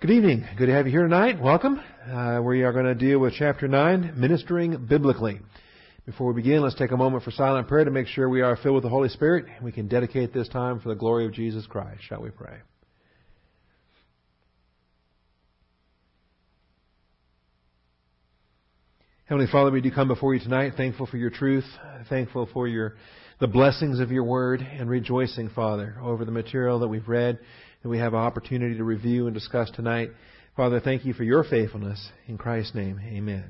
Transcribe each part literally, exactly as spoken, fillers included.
Good evening. Good to have you here tonight. Welcome. Uh, we are going to deal with Chapter nine, Ministering Biblically. Before we begin, let's take a moment for silent prayer to make sure we are filled with the Holy Spirit. We can dedicate this time for the glory of Jesus Christ. Shall we pray? Heavenly Father, we do come before you tonight, thankful for your truth, thankful for your the blessings of your word, and rejoicing, Father, over the material that we've read, that we have an opportunity to review and discuss tonight. Father, thank you for your faithfulness. In Christ's name, amen.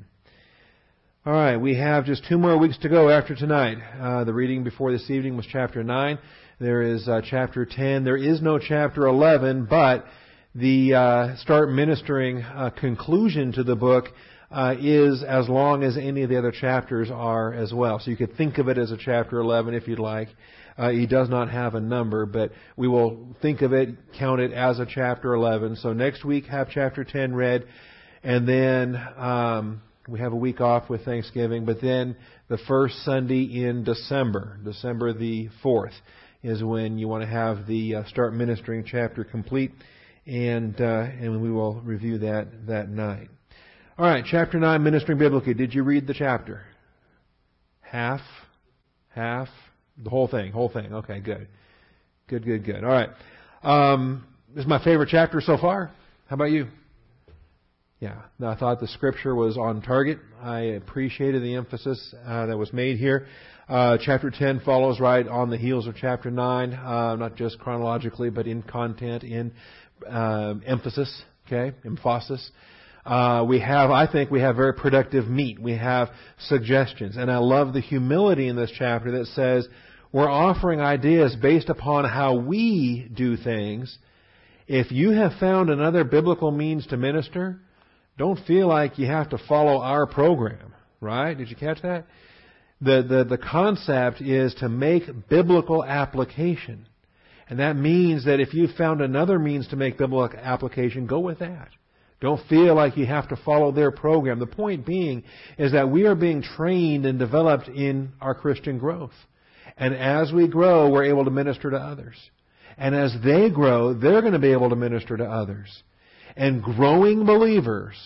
All right, we have just two more weeks to go after tonight. Uh, the reading before this evening was chapter nine. There is uh, chapter ten. There is no chapter eleven, but the uh, Start Ministering uh, conclusion to the book uh, is as long as any of the other chapters are as well. So you could think of it as a chapter eleven if you'd like. Uh, he does not have a number, but we will think of it, count it as a chapter eleven. So next week, have chapter ten read, and then um, we have a week off with Thanksgiving. But then the first Sunday in December, December the fourth, is when you want to have the uh, Start Ministering chapter complete, and uh, and we will review that that night. All right, chapter nine, Ministering Biblically. Did you read the chapter? Half? Half? The whole thing, whole thing. Okay, good. Good, good, good. All right. Um, this is my favorite chapter so far. How about you? Yeah. No, I thought the scripture was on target. I appreciated the emphasis uh, that was made here. Uh, chapter ten follows right on the heels of chapter nine, uh, not just chronologically, but in content, in uh, emphasis, okay, emphasis. Uh, we have, I think we have very productive meat. We have suggestions. And I love the humility in this chapter that says we're offering ideas based upon how we do things. If you have found another biblical means to minister, don't feel like you have to follow our program, right? Did you catch that? The, the, the concept is to make biblical application. And that means that if you've found another means to make biblical application, go with that. Don't feel like you have to follow their program. The point being is that we are being trained and developed in our Christian growth. And as we grow, we're able to minister to others. And as they grow, they're going to be able to minister to others. And growing believers,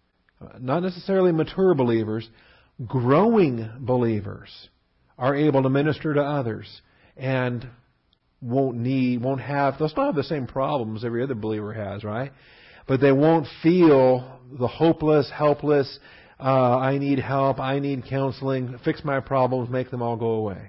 not necessarily mature believers, growing believers are able to minister to others and won't need, won't have, they'll still have the same problems every other believer has, right? But they won't feel the hopeless, helpless, uh, I need help, I need counseling, fix my problems, make them all go away.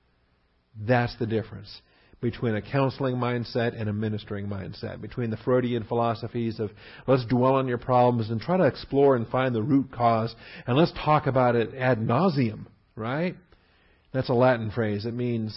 That's the difference between a counseling mindset and a ministering mindset, between the Freudian philosophies of let's dwell on your problems and try to explore and find the root cause, and let's talk about it ad nauseum, right? That's a Latin phrase. It means...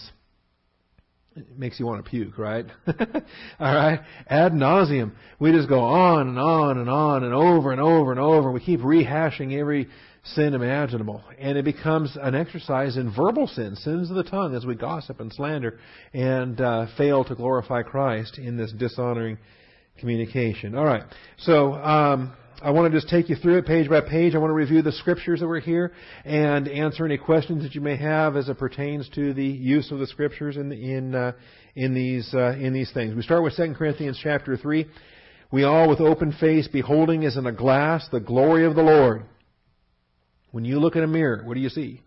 It makes you want to puke, right? All right? Ad nauseum. We just go on and on and on and over and over and over. We keep rehashing every sin imaginable. And it becomes an exercise in verbal sin, sins of the tongue, as we gossip and slander and uh, fail to glorify Christ in this dishonoring communication. All right. So... Um, I want to just take you through it page by page. I want to review the scriptures that were here and answer any questions that you may have as it pertains to the use of the scriptures in in uh, in these uh, in these things. We start with Second Corinthians chapter three. We all, with open face, beholding as in a glass the glory of the Lord. When you look in a mirror, what do you see?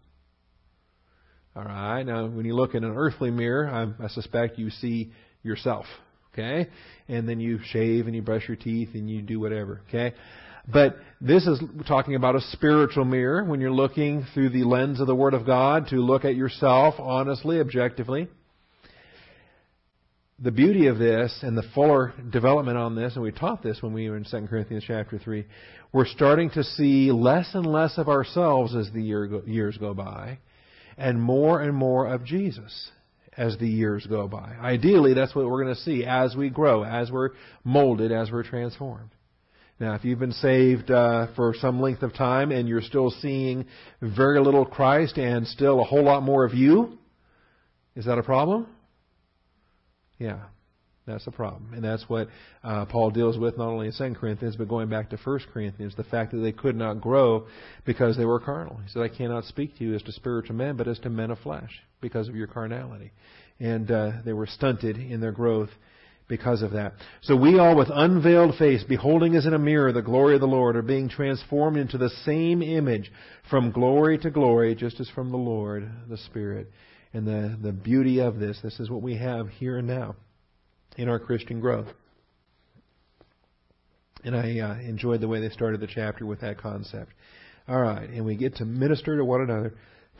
All right. Now, when you look in an earthly mirror, I, I suspect you see yourself. Okay? And then you shave and you brush your teeth and you do whatever. Okay? But this is talking about a spiritual mirror when you're looking through the lens of the Word of God to look at yourself honestly, objectively. The beauty of this and the fuller development on this, and we taught this when we were in Second Corinthians chapter three, we're starting to see less and less of ourselves as the year go, years go by, and more and more of Jesus as the years go by. Ideally, that's what we're going to see as we grow, as we're molded, as we're transformed. Now, if you've been saved uh, for some length of time and you're still seeing very little Christ and still a whole lot more of you, is that a problem? Yeah, that's a problem. And that's what uh, Paul deals with not only in Second Corinthians, but going back to First Corinthians, the fact that they could not grow because they were carnal. He said, I cannot speak to you as to spiritual men, but as to men of flesh because of your carnality. And uh, they were stunted in their growth because of that. So we all with unveiled face, beholding as in a mirror the glory of the Lord, are being transformed into the same image from glory to glory, just as from the Lord, the Spirit. And the, the beauty of this, this is what we have here and now in our Christian growth. And I uh, enjoyed the way they started the chapter with that concept. All right, and we get to minister to one another.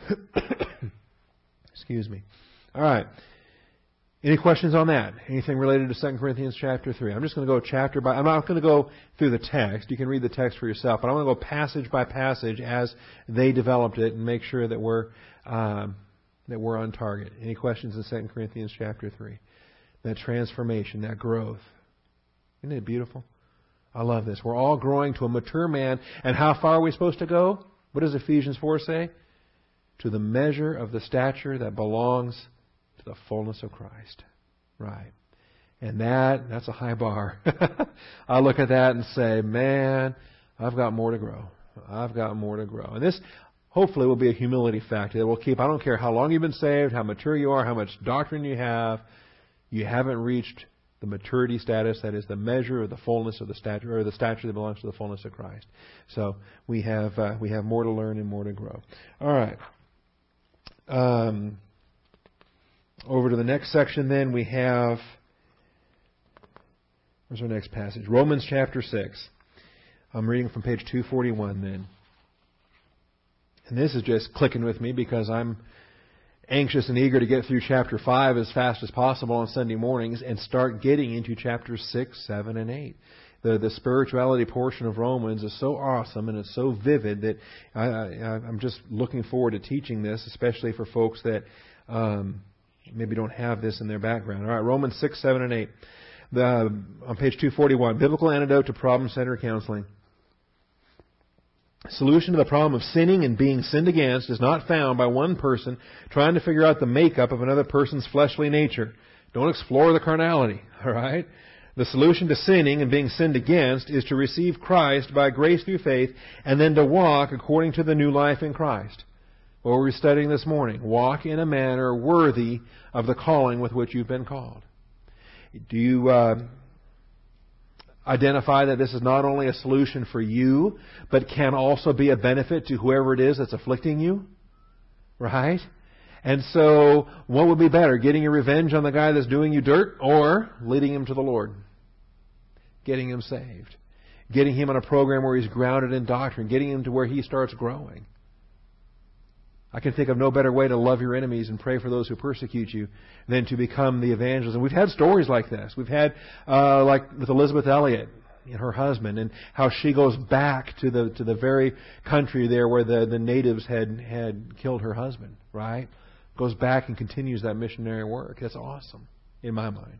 Excuse me. All right. Any questions on that? Anything related to Second Corinthians chapter three? I'm just going to go chapter by... I'm not going to go through the text. You can read the text for yourself. But I want to go passage by passage as they developed it and make sure that we're um, that we're on target. Any questions in Second Corinthians chapter three? That transformation, that growth. Isn't it beautiful? I love this. We're all growing to a mature man. And how far are we supposed to go? What does Ephesians four say? To the measure of the stature that belongs to the fullness of Christ. Right. And that, that's a high bar. I look at that and say, man, I've got more to grow. I've got more to grow. And this hopefully will be a humility factor that will keep, I don't care how long you've been saved, how mature you are, how much doctrine you have, you haven't reached the maturity status that is the measure of the fullness of the stature, or the stature that belongs to the fullness of Christ. So we have uh, we have more to learn and more to grow. All right. Um, over to the next section then we have, where's our next passage? Romans chapter six. I'm reading from page two forty-one then. And this is just clicking with me because I'm anxious and eager to get through chapter five as fast as possible on Sunday mornings and start getting into chapters six, seven, and eight. The the spirituality portion of Romans is so awesome and it's so vivid that I, I, I'm just looking forward to teaching this, especially for folks that um, maybe don't have this in their background. All right, Romans six, seven, and eight. The, on page two forty-one, Biblical Antidote to Problem-Centered Counseling. Solution to the problem of sinning and being sinned against is not found by one person trying to figure out the makeup of another person's fleshly nature. Don't explore the carnality, all right? The solution to sinning and being sinned against is to receive Christ by grace through faith and then to walk according to the new life in Christ. What were we studying this morning? Walk in a manner worthy of the calling with which you've been called. Do you uh, identify that this is not only a solution for you, but can also be a benefit to whoever it is that's afflicting you? Right? And so, what would be better? Getting your revenge on the guy that's doing you dirt, or leading him to the Lord? Getting him saved. Getting him on a program where he's grounded in doctrine. Getting him to where he starts growing. I can think of no better way to love your enemies and pray for those who persecute you than to become the evangelist. And we've had stories like this. We've had, uh, like with Elizabeth Elliot and her husband, and how she goes back to the to the very country there where the, the natives had had killed her husband, right? Goes back and continues that missionary work. That's awesome, in my mind.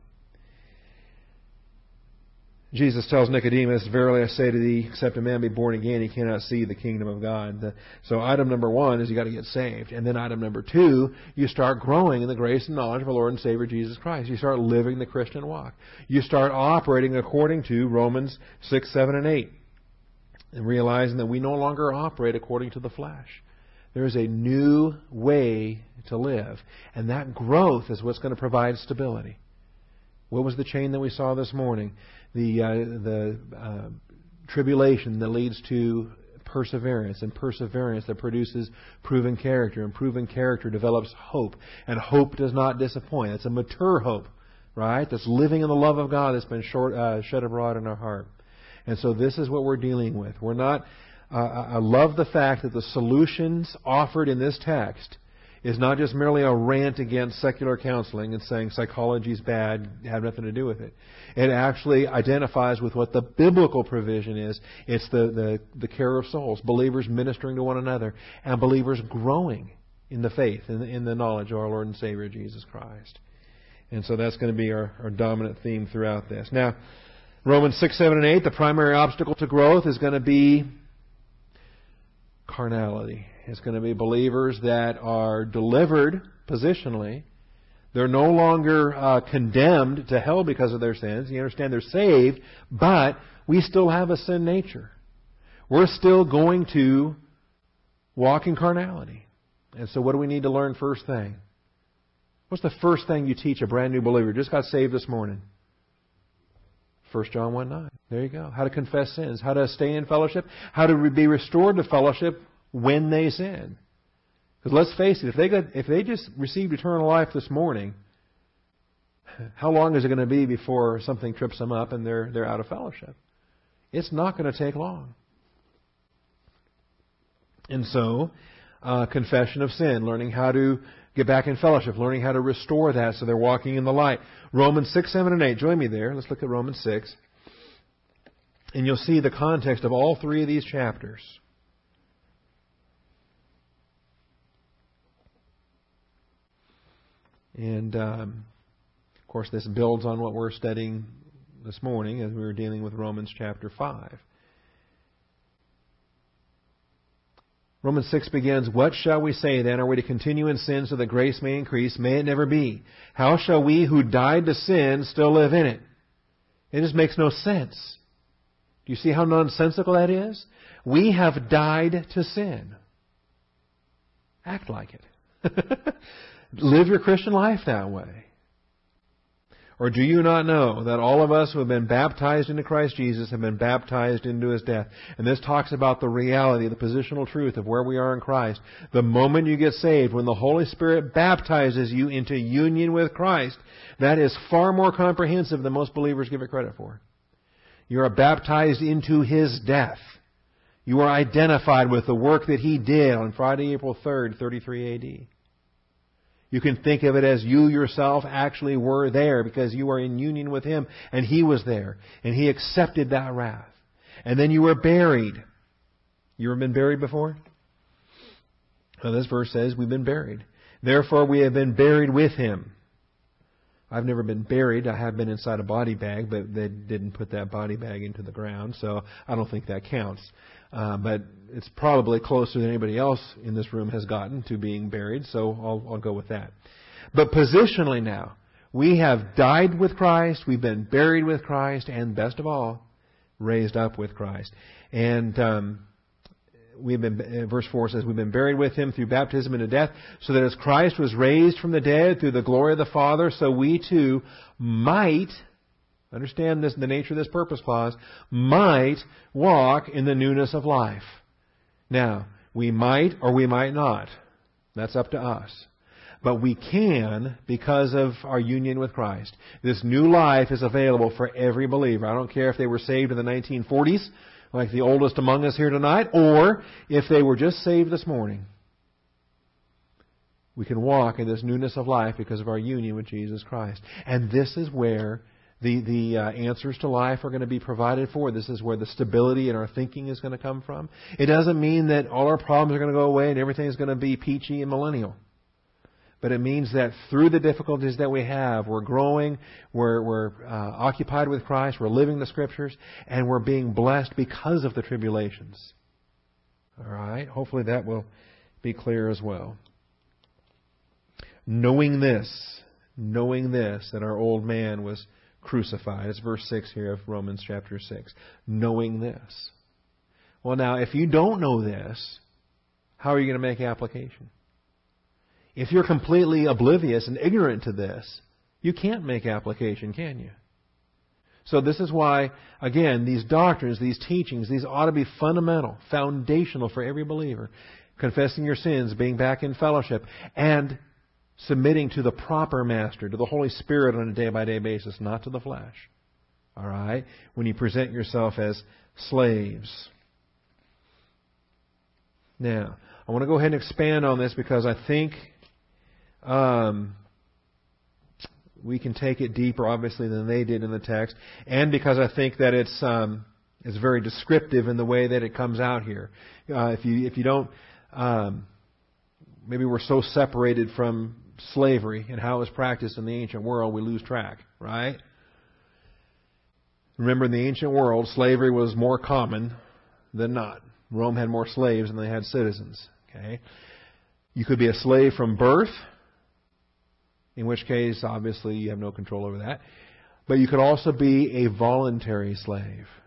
Jesus tells Nicodemus, "Verily I say to thee, except a man be born again, he cannot see the kingdom of God." The, so item number one is you got to get saved. And then item number two, you start growing in the grace and knowledge of our Lord and Savior Jesus Christ. You start living the Christian walk. You start operating according to Romans six, seven, and eight. And realizing that we no longer operate according to the flesh. There is a new way to live. And that growth is what's going to provide stability. What was the chain that we saw this morning? The uh, the uh, tribulation that leads to perseverance, and perseverance that produces proven character, and proven character develops hope, and hope does not disappoint. It's a mature hope, right? That's living in the love of God that's been short, uh, shed abroad in our heart. And so this is what we're dealing with. We're not. Uh, I love the fact that the solutions offered in this text is not just merely a rant against secular counseling and saying psychology is bad, have nothing to do with it. It actually identifies with what the biblical provision is. It's the, the, the care of souls, believers ministering to one another, and believers growing in the faith, in the, in the knowledge of our Lord and Savior Jesus Christ. And so that's going to be our, our dominant theme throughout this. Now, Romans six, seven, and eight, the primary obstacle to growth is going to be carnality. It's going to be believers that are delivered positionally. They're no longer uh, condemned to hell because of their sins. You understand they're saved, but we still have a sin nature. We're still going to walk in carnality. And so what do we need to learn first thing? What's the first thing you teach a brand new believer? Just got saved this morning. First John one nine. There you go. How to confess sins. How to stay in fellowship. How to be restored to fellowship when they sin. Because let's face it, if they got, if they just received eternal life this morning, how long is it going to be before something trips them up and they're they're out of fellowship? It's not going to take long. And so, uh, confession of sin, learning how to get back in fellowship, learning how to restore that so they're walking in the light. Romans six, seven, and eight. Join me there. Let's look at Romans six. And you'll see the context of all three of these chapters. And, um, of course, this builds on what we're studying this morning as we were dealing with Romans chapter five. Romans six begins, "What shall we say then? Are we to continue in sin so that grace may increase? May it never be. How shall we who died to sin still live in it?" It just makes no sense. Do you see how nonsensical that is? We have died to sin. Act like it. Live your Christian life that way. Or do you not know that all of us who have been baptized into Christ Jesus have been baptized into His death? And this talks about the reality, the positional truth of where we are in Christ. The moment you get saved, when the Holy Spirit baptizes you into union with Christ, that is far more comprehensive than most believers give it credit for. You are baptized into His death. You are identified with the work that He did on Friday, April third, thirty-three A D. You can think of it as you yourself actually were there because you were in union with Him and He was there and He accepted that wrath. And then you were buried. You ever been buried before? Well, this verse says we've been buried. Therefore we have been buried with Him. I've never been buried. I have been inside a body bag, but they didn't put that body bag into the ground, so I don't think that counts. Uh, but it's probably closer than anybody else in this room has gotten to being buried, so I'll, I'll go with that. But positionally now, we have died with Christ, we've been buried with Christ, and best of all, raised up with Christ. And um, we've been, verse four says, we've been buried with Him through baptism into death, so that as Christ was raised from the dead through the glory of the Father, so we too might, understand this, the nature of this purpose clause, might walk in the newness of life. Now, we might or we might not. That's up to us. But we can because of our union with Christ. This new life is available for every believer. I don't care if they were saved in the nineteen forties, like the oldest among us here tonight, or if they were just saved this morning. We can walk in this newness of life because of our union with Jesus Christ. And this is where The, the uh, answers to life are going to be provided for. This is where the stability in our thinking is going to come from. It doesn't mean that all our problems are going to go away and everything is going to be peachy and millennial. But it means that through the difficulties that we have, we're growing, we're, we're uh, occupied with Christ, we're living the Scriptures, and we're being blessed because of the tribulations. All right? Hopefully that will be clear as well. Knowing this, knowing this, that our old man was crucified. It's verse six here of Romans chapter six. Knowing this. Well, now, if you don't know this, how are you going to make application? If you're completely oblivious and ignorant to this, you can't make application, can you? So this is why, again, these doctrines, these teachings, these ought to be fundamental, foundational for every believer. Confessing your sins, being back in fellowship, and submitting to the proper master, to the Holy Spirit on a day-by-day basis, not to the flesh. All right? When you present yourself as slaves. Now, I want to go ahead and expand on this because I think um, we can take it deeper, obviously, than they did in the text, and because I think that it's um, it's very descriptive in the way that it comes out here. Uh, if you if you don't, um, maybe we're so separated from slavery and how it was practiced in the ancient world, we lose track, right? Remember, in the ancient world, slavery was more common than not. Rome had more slaves than they had citizens. Okay, you could be a slave from birth, in which case, obviously, you have no control over that. But you could also be a voluntary slave.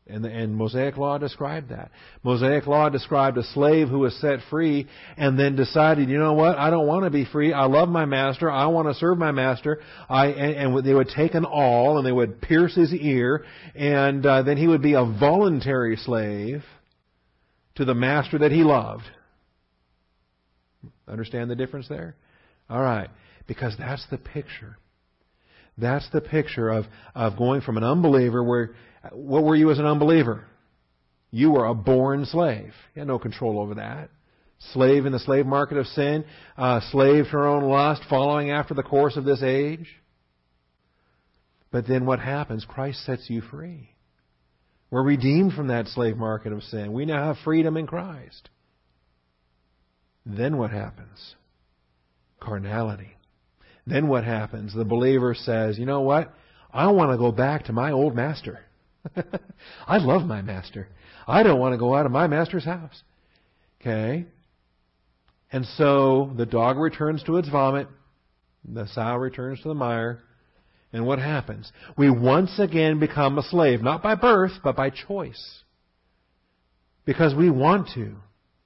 And the and Mosaic law described that. Mosaic law described a slave who was set free and then decided, you know what, I don't want to be free. I love my master. I want to serve my master. I and, and they would take an awl and they would pierce his ear, and uh, then he would be a voluntary slave to the master that he loved. Understand the difference there? All right. Because that's the picture. That's the picture of, of going from an unbeliever where, what were you as an unbeliever? You were a born slave. You had no control over that. Slave in the slave market of sin, uh, slave to our own lust, following after the course of this age. But then what happens? Christ sets you free. We're redeemed from that slave market of sin. We now have freedom in Christ. Then what happens? Carnality. Then what happens? The believer says, you know what? I want to go back to my old master. I love my master. I don't want to go out of my master's house. Okay? And so the dog returns to its vomit. The sow returns to the mire. And what happens? We once again become a slave, not by birth, but by choice. Because we want to.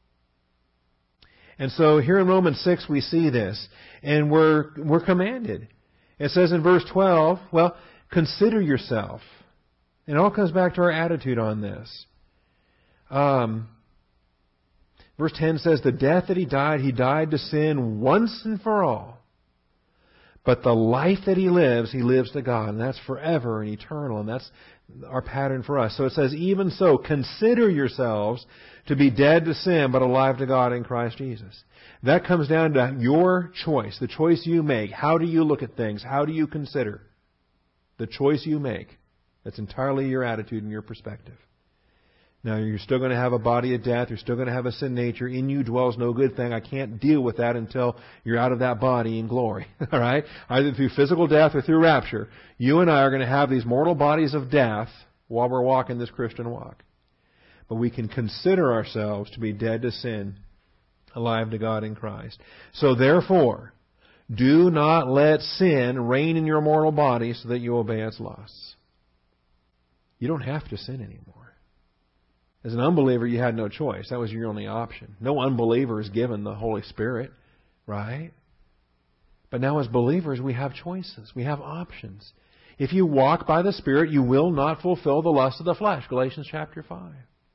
And so here in Romans six we see this, and we're we're commanded. It says in verse twelve, well, consider yourself. And it all comes back to our attitude on this. Um, verse ten says, the death that He died, He died to sin once and for all. But the life that He lives, He lives to God. And that's forever and eternal. And that's our pattern for us. So it says, even so, consider yourselves to be dead to sin, but alive to God in Christ Jesus. That comes down to your choice, the choice you make. How do you look at things? How do you consider? The choice you make. That's entirely your attitude and your perspective. Now, you're still going to have a body of death. You're still going to have a sin nature. In you dwells no good thing. I can't deal with that until you're out of that body in glory. All right? Either through physical death or through rapture. You and I are going to have these mortal bodies of death while we're walking this Christian walk. But we can consider ourselves to be dead to sin, alive to God in Christ. So therefore, do not let sin reign in your mortal body so that you obey its lusts. You don't have to sin anymore. As an unbeliever, you had no choice. That was your only option. No unbeliever is given the Holy Spirit, right? But now as believers, we have choices. We have options. If you walk by the Spirit, you will not fulfill the lust of the flesh. Galatians chapter five.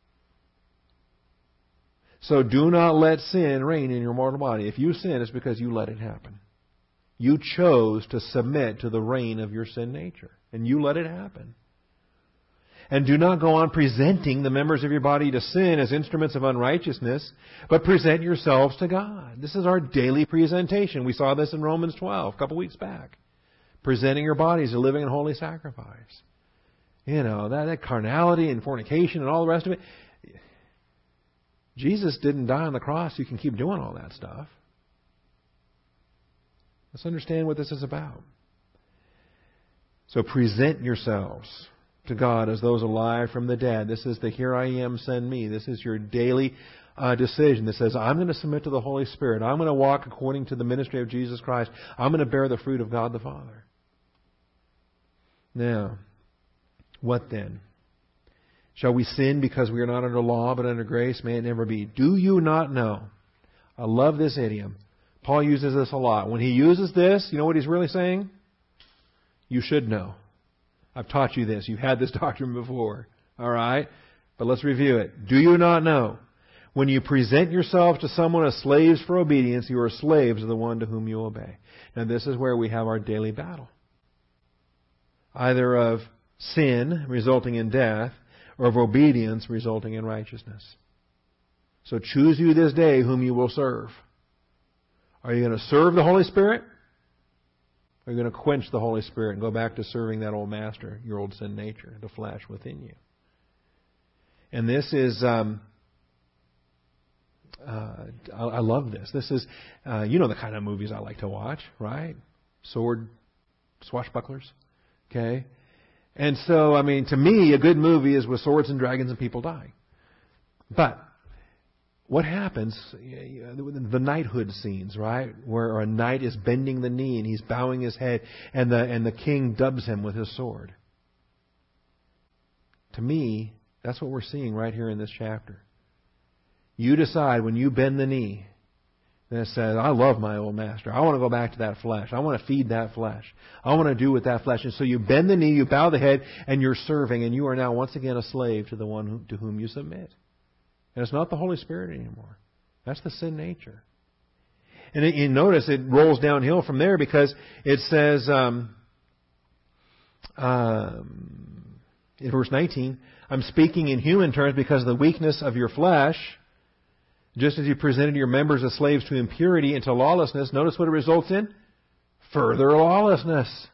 So do not let sin reign in your mortal body. If you sin, it's because you let it happen. You chose to submit to the reign of your sin nature. And you let it happen. And do not go on presenting the members of your body to sin as instruments of unrighteousness, but present yourselves to God. This is our daily presentation. We saw this in Romans twelve a couple weeks back. Presenting your bodies a living and holy sacrifice. You know, that, that carnality and fornication and all the rest of it. Jesus didn't die on the cross. You can keep doing all that stuff. Let's understand what this is about. So present yourselves to God as those alive from the dead. This is the here I am, send me. This is your daily uh, decision that says, I'm going to submit to the Holy Spirit. I'm going to walk according to the ministry of Jesus Christ. I'm going to bear the fruit of God the Father. Now, what then? Shall we sin because we are not under law but under grace? May it never be. Do you not know? I love this idiom. Paul uses this a lot. When he uses this, you know what he's really saying? You should know. I've taught you this. You've had this doctrine before. All right? But let's review it. Do you not know? When you present yourselves to someone as slaves for obedience, you are slaves of the one to whom you obey. Now this is where we have our daily battle. Either of sin resulting in death, or of obedience resulting in righteousness. So choose you this day whom you will serve. Are you going to serve the Holy Spirit? Or are you going to quench the Holy Spirit and go back to serving that old master, your old sin nature, the flesh within you? And this is, um, uh, I, I love this. This is, uh, you know the kind of movies I like to watch, right? Sword, swashbucklers, okay? And so, I mean, to me, a good movie is with swords and dragons and people dying. But what happens, the knighthood scenes, right, where a knight is bending the knee and he's bowing his head and the, and the king dubs him with his sword. To me, That's what we're seeing right here in this chapter. You decide when you bend the knee, then it says, I love my old master. I want to go back to that flesh. I want to feed that flesh. I want to do with that flesh. And so you bend the knee, you bow the head, and you're serving, and you are now once again a slave to the one who, to whom you submit. And it's not the Holy Spirit anymore. That's the sin nature. And it, you notice it rolls downhill from there because it says um, um, in verse nineteen, I'm speaking in human terms because of the weakness of your flesh. Just as you presented your members as slaves to impurity and to lawlessness, notice what it results in? Further lawlessness.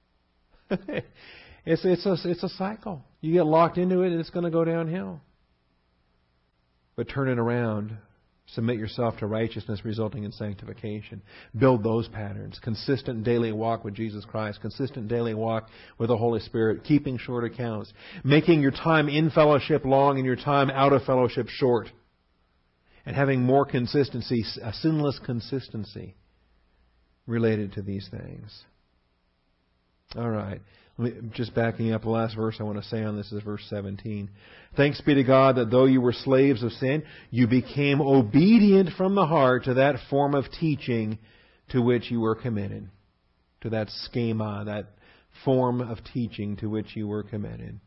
it's, it's, a, it's a cycle. You get locked into it and it's going to go downhill. But turn it around. Submit yourself to righteousness resulting in sanctification. Build those patterns. Consistent daily walk with Jesus Christ. Consistent daily walk with the Holy Spirit. Keeping short accounts. Making your time in fellowship long and your time out of fellowship short. And having more consistency, a sinless consistency related to these things. All right. Just backing up, the last verse I want to say on this is verse seventeen. Thanks be to God that though you were slaves of sin, you became obedient from the heart to that form of teaching to which you were committed. To that schema, that form of teaching to which you were committed.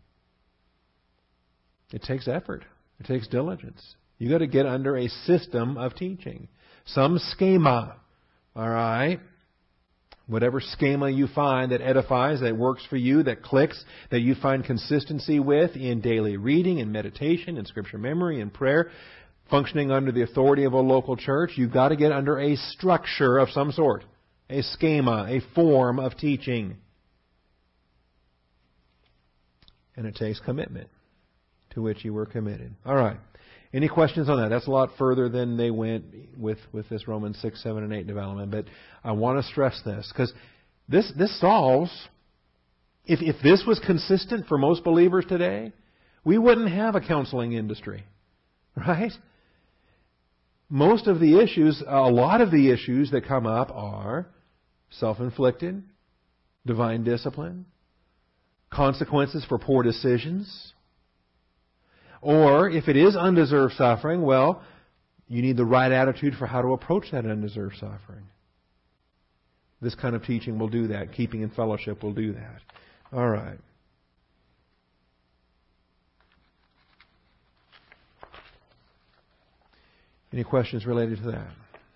It takes effort. It takes diligence. You've got to get under a system of teaching. Some schema. All right? Whatever schema you find that edifies, that works for you, that clicks, that you find consistency with in daily reading and meditation and scripture memory and prayer, functioning under the authority of a local church, you've got to get under a structure of some sort. A schema, a form of teaching. And it takes commitment to which you were committed. All right. Any questions on that? That's a lot further than they went with, with this Romans six, seven, and eight development. But I want to stress this, because this, this solves, if, if this was consistent for most believers today, we wouldn't have a counseling industry. Right? Most of the issues, a lot of the issues that come up are self-inflicted, divine discipline, consequences for poor decisions. Or, if it is undeserved suffering, well, you need the right attitude for how to approach that undeserved suffering. This kind of teaching will do that. Keeping in fellowship will do that. All right. Any questions related to that?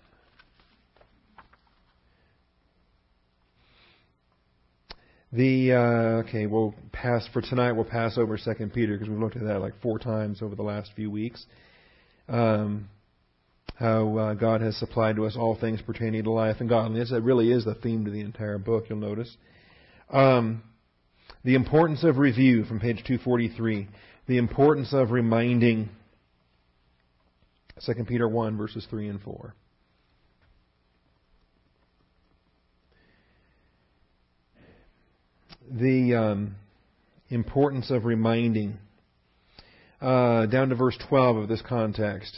The uh, okay, we'll pass for tonight. We'll pass over Second Peter because we've looked at that like four times over the last few weeks. Um, how uh, God has supplied to us all things pertaining to life and godliness. That really is the theme to the entire book. You'll notice um, the importance of review from page two forty-three. The importance of reminding. Second Peter one verses three and four. The um, importance of reminding. Uh, down to verse twelve of this context.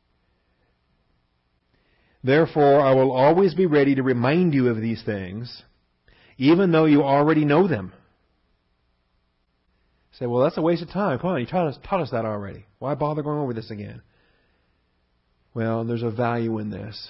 Therefore, I will always be ready to remind you of these things, even though you already know them. You say, well, that's a waste of time. Come on, you taught us, taught us that already. Why bother going over this again? Well, there's a value in this.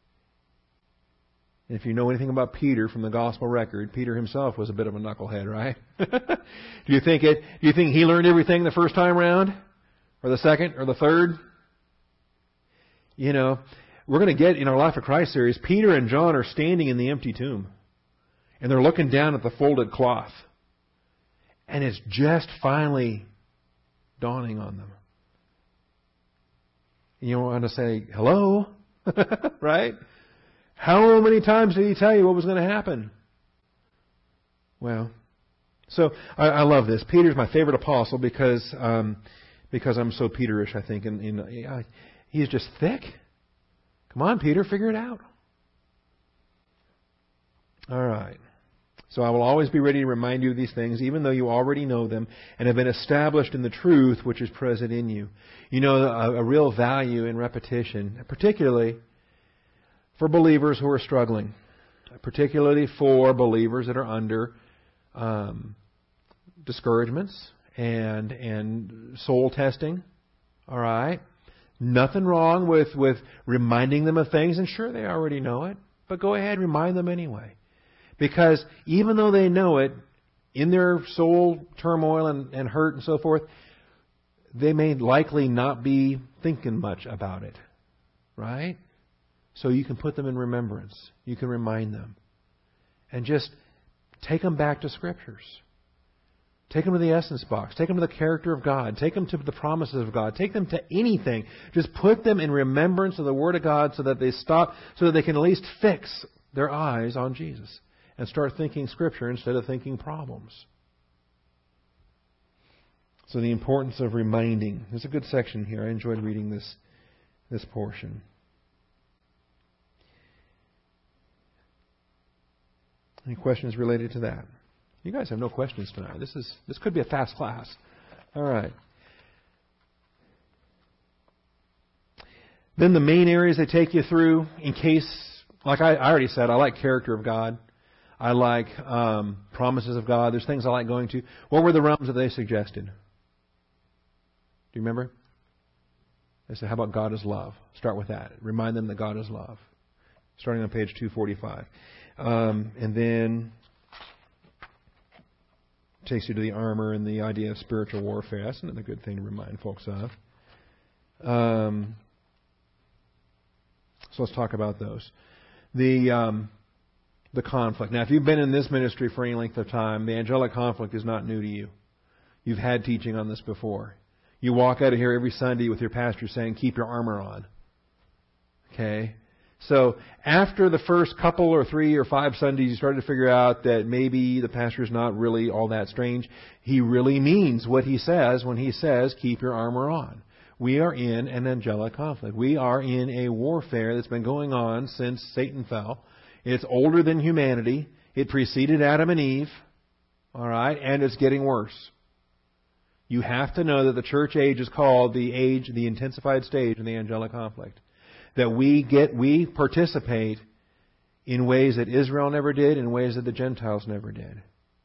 If you know anything about Peter from the gospel record, Peter himself was a bit of a knucklehead, right? do you think it? Do you think he learned everything the first time round, or the second, or the third? You know, we're going to get in our Life of Christ series. Peter and John are standing in the empty tomb, and they're looking down at the folded cloth, and it's just finally dawning on them. You want to say hello, right? How many times did he tell you what was going to happen? Well, so I, I love this. Peter's my favorite apostle because um, because I'm so Peterish, I think. And, and uh, he's just thick. Come on, Peter, figure it out. All right. So I will always be ready to remind you of these things, even though you already know them and have been established in the truth which is present in you. You know, a, a real value in repetition, particularly for believers who are struggling, particularly for believers that are under um, discouragements, and and soul testing. All right? Nothing wrong with, with reminding them of things, and sure, they already know it, but go ahead, remind them anyway. Because even though they know it, in their soul turmoil and, and hurt and so forth, they may likely not be thinking much about it. Right? So you can put them in remembrance. You can remind them. And just take them back to Scriptures. Take them to the essence box. Take them to the character of God. Take them to the promises of God. Take them to anything. Just put them in remembrance of the Word of God so that they stop, so that they can at least fix their eyes on Jesus and start thinking Scripture instead of thinking problems. So the importance of reminding. There's a good section here. I enjoyed reading this, this portion. Any questions related to that? You guys have no questions tonight. This is this could be a fast class. All right. Then the main areas they take you through, in case, like I, I already said, I like character of God. I like um, promises of God. There's things I like going to. What were the realms that they suggested? Do you remember? They said, how about God is love? Start with that. Remind them that God is love. Starting on page two forty-five. Um, and then takes you to the armor and the idea of spiritual warfare. That's another good thing to remind folks of. Um, so let's talk about those. The um, the conflict. Now, if you've been in this ministry for any length of time, the angelic conflict is not new to you. You've had teaching on this before. You walk out of here every Sunday with your pastor saying, keep your armor on. Okay? So after the first couple or three or five Sundays, you started to figure out that maybe the pastor's not really all that strange. He really means what he says when he says, keep your armor on. We are in an angelic conflict. We are in a warfare that's been going on since Satan fell. It's older than humanity. It preceded Adam and Eve. All right? And it's getting worse. You have to know that the church age is called the age, the intensified stage in the angelic conflict. That we get, we participate in ways that Israel never did, in ways that the Gentiles never did.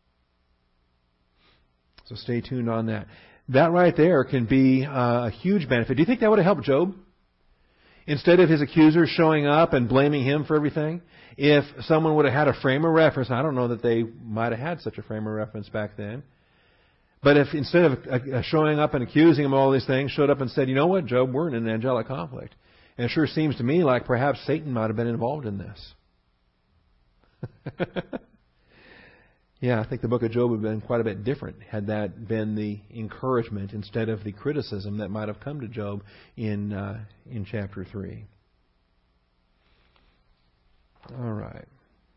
So stay tuned on that. That right there can be a huge benefit. Do you think that would have helped Job? Instead of his accusers showing up and blaming him for everything, if someone would have had a frame of reference, I don't know that they might have had such a frame of reference back then. But if instead of showing up and accusing him of all these things, showed up and said, you know what, Job, we're in an angelic conflict. And it sure seems to me like perhaps Satan might have been involved in this. Yeah, I think the book of Job would have been quite a bit different had that been the encouragement instead of the criticism that might have come to Job in uh, in chapter three. All right.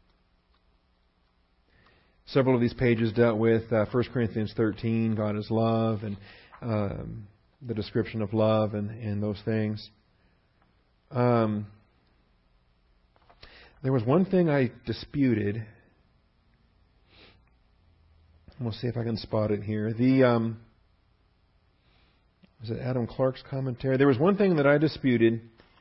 Several of these pages dealt with uh, First Corinthians thirteen, God is love, and um, the description of love and, and those things. Um, there was one thing I disputed. We'll see if I can spot it here. The um, was it Adam Clark's commentary? There was one thing that I disputed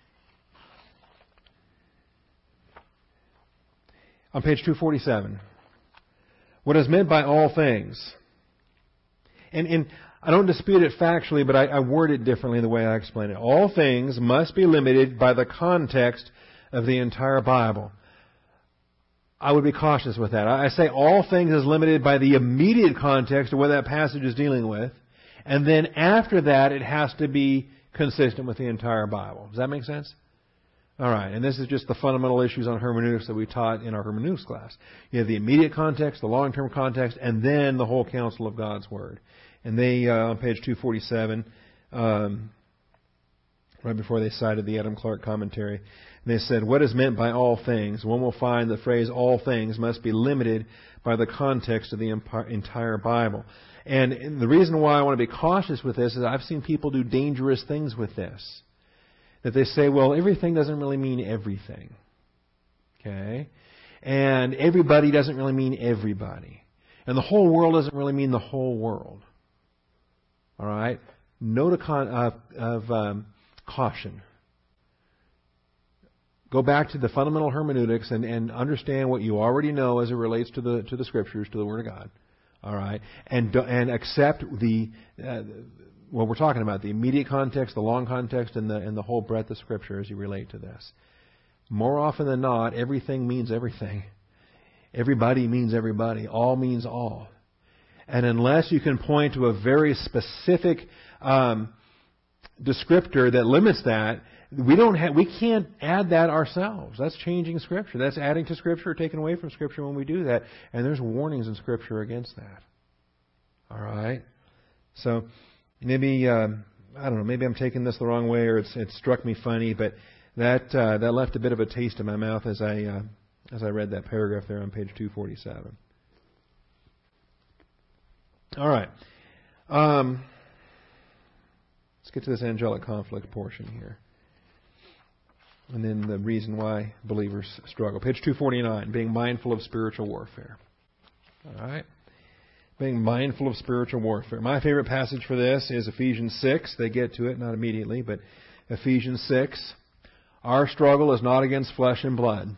on page two forty-seven. What is meant by all things. And, and I don't dispute it factually, but I, I word it differently in the way I explain it. All things must be limited by the context of the entire Bible. I would be cautious with that. I say all things is limited by the immediate context of what that passage is dealing with. And then after that, it has to be consistent with the entire Bible. Does that make sense? All right, and this is just the fundamental issues on hermeneutics that we taught in our hermeneutics class. You have the immediate context, the long-term context, and then the whole counsel of God's Word. And they, uh, on page two forty-seven, um, right before they cited the Adam Clark commentary, they said, what is meant by all things? One will find the phrase all things must be limited by the context of the entire Bible. And the reason why I want to be cautious with this is I've seen people do dangerous things with this. That they say, well, everything doesn't really mean everything. Okay? And everybody doesn't really mean everybody. And the whole world doesn't really mean the whole world. All right? Note of, con- of, of um, caution. Go back to the fundamental hermeneutics and, and understand what you already know as it relates to the to the Scriptures, to the Word of God. All right, and and accept the uh, what we're talking about, the immediate context, the long context, and the and the whole breadth of Scripture as you relate to this. More often than not, everything means everything. Everybody means everybody. All means all. And unless you can point to a very specific um, descriptor that limits that, we don't have, we can't add that ourselves. That's changing Scripture. That's adding to Scripture or taking away from Scripture when we do that. And there's warnings in Scripture against that. All right? So maybe, um, I don't know, maybe I'm taking this the wrong way or it's, it struck me funny, but that uh, that left a bit of a taste in my mouth as I uh, as I read that paragraph there on page two forty-seven. All right. Um, let's get to this angelic conflict portion here. And then the reason why believers struggle. Page two forty-nine, being mindful of spiritual warfare. All right. Being mindful of spiritual warfare. My favorite passage for this is Ephesians six. They get to it, not immediately, but Ephesians six. Our struggle is not against flesh and blood.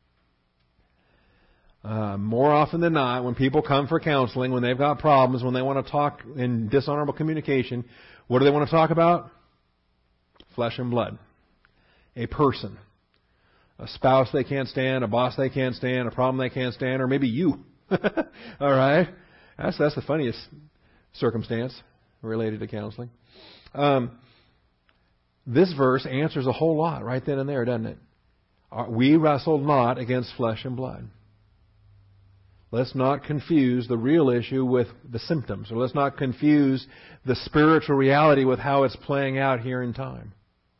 Uh, more often than not, when people come for counseling, when they've got problems, when they want to talk in dishonorable communication, what do they want to talk about? Flesh and blood. A person. A spouse they can't stand, a boss they can't stand, a problem they can't stand, or maybe you. All right? That's, that's the funniest circumstance related to counseling. Um, this verse answers a whole lot right then and there, doesn't it? We wrestle not against flesh and blood. Let's not confuse the real issue with the symptoms, or let's not confuse the spiritual reality with how it's playing out here in time.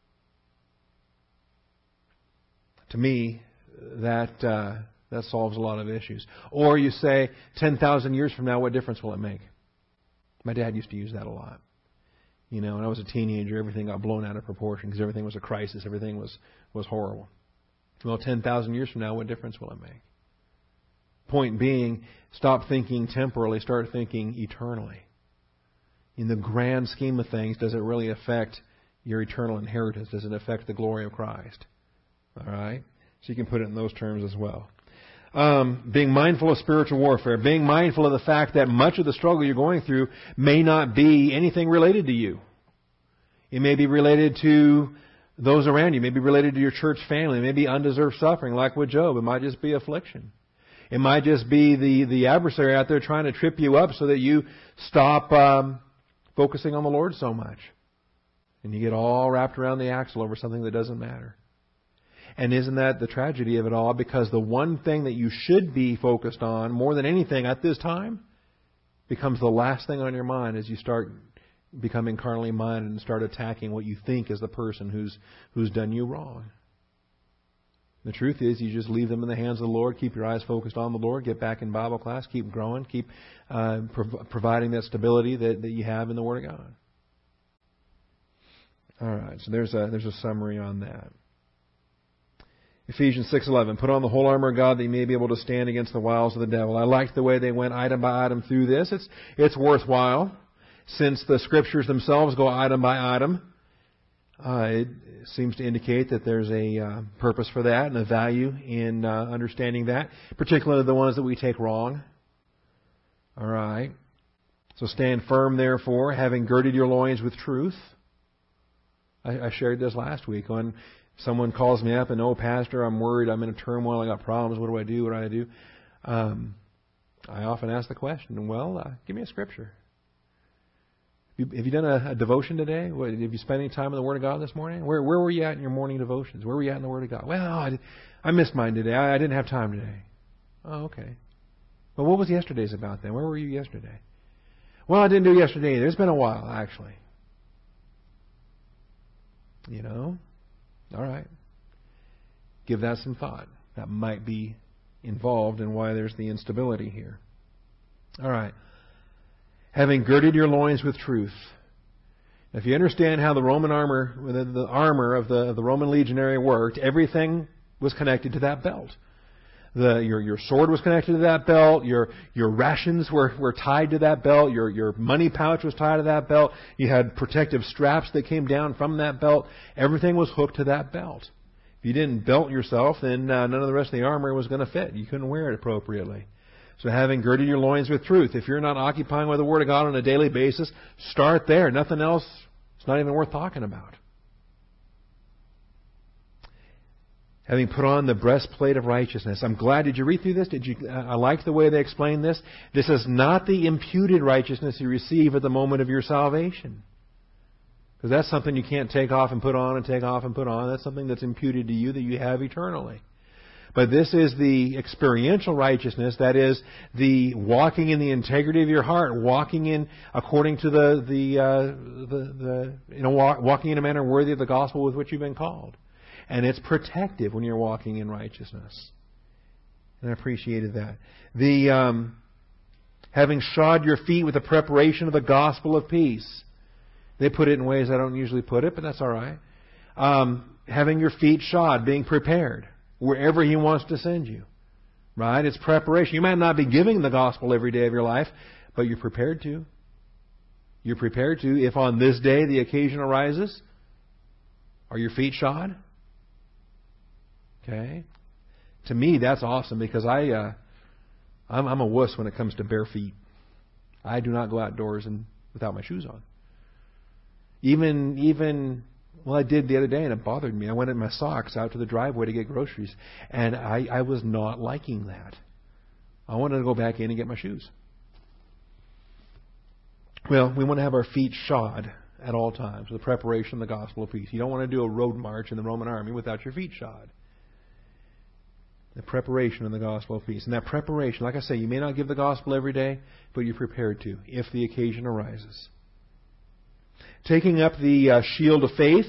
To me, that uh, that solves a lot of issues. Or you say, ten thousand years from now, what difference will it make? My dad used to use that a lot. You know, when I was a teenager, everything got blown out of proportion because everything was a crisis. Everything was, was horrible. Well, ten thousand years from now, what difference will it make? Point being, stop thinking temporally, start thinking eternally. In the grand scheme of things, does it really affect your eternal inheritance? Does it affect the glory of Christ? All right? So you can put it in those terms as well. Um, being mindful of spiritual warfare. Being mindful of the fact that much of the struggle you're going through may not be anything related to you. It may be related to those around you. It may be related to your church family. It may be undeserved suffering, like with Job. It might just be affliction. It might just be the, the adversary out there trying to trip you up so that you stop um, focusing on the Lord so much. And you get all wrapped around the axle over something that doesn't matter. And isn't that the tragedy of it all? Because the one thing that you should be focused on more than anything at this time becomes the last thing on your mind as you start becoming carnally minded and start attacking what you think is the person who's who's done you wrong. The truth is, you just leave them in the hands of the Lord. Keep your eyes focused on the Lord. Get back in Bible class. Keep growing. Keep uh, prov- providing that stability that, that you have in the Word of God. All right. So there's a there's a summary on that. Ephesians six eleven. Put on the whole armor of God that you may be able to stand against the wiles of the devil. I liked the way they went item by item through this. It's it's worthwhile since the Scriptures themselves go item by item. Uh, it seems to indicate that there's a uh, purpose for that and a value in uh, understanding that, particularly the ones that we take wrong. All right. So stand firm, therefore, having girded your loins with truth. I, I shared this last week. When someone calls me up and, oh, Pastor, I'm worried, I'm in a turmoil, I got problems, what do I do, what do I do? Um, I often ask the question, well, uh, give me a scripture. Have you done a, a devotion today? What, have you spent any time in the Word of God this morning? Where where were you at in your morning devotions? Where were you at in the Word of God? Well, I, I missed mine today. I, I didn't have time today. Oh, okay. Well, what was yesterday's about then? Where were you yesterday? Well, I didn't do yesterday either. It's been a while, actually. You know? All right. Give that some thought. That might be involved in why there's the instability here. All right. Having girded your loins with truth. If you understand how the Roman armor, the, the armor of the, of the Roman legionary worked, everything was connected to that belt. The, your, your sword was connected to that belt. Your, your rations were, were tied to that belt. Your, your money pouch was tied to that belt. You had protective straps that came down from that belt. Everything was hooked to that belt. If you didn't belt yourself, then uh, none of the rest of the armor was going to fit. You couldn't wear it appropriately. So having girded your loins with truth. If you're not occupying with the Word of God on a daily basis, start there. Nothing else, it's not even worth talking about. Having put on the breastplate of righteousness. I'm glad. Did you read through this? Did you? I like the way they explain this. This is not the imputed righteousness you receive at the moment of your salvation. Because that's something you can't take off and put on and take off and put on. That's something that's imputed to you that you have eternally. But this is the experiential righteousness. That is the walking in the integrity of your heart, walking in according to the the uh, the, the you know walk, walking in a manner worthy of the gospel with which you've been called. And it's protective when you're walking in righteousness. And I appreciated that. The um, having shod your feet with the preparation of the gospel of peace. They put it in ways I don't usually put it, but that's all right. Um, having your feet shod, being prepared wherever He wants to send you. Right? It's preparation. You might not be giving the gospel every day of your life, but you're prepared to. You're prepared to. If on this day the occasion arises, are your feet shod? Okay. To me, that's awesome because I, uh, I'm, I'm a wuss when it comes to bare feet. I do not go outdoors and without my shoes on. Even, even, well, I did the other day and it bothered me. I went in my socks out to the driveway to get groceries, and I, I was not liking that. I wanted to go back in and get my shoes. Well, we want to have our feet shod at all times with the preparation of the gospel of peace. You don't want to do a road march in the Roman army without your feet shod. The preparation of the gospel of peace. And that preparation, like I say, you may not give the gospel every day, but you're prepared to if the occasion arises. Taking up the uh, shield of faith,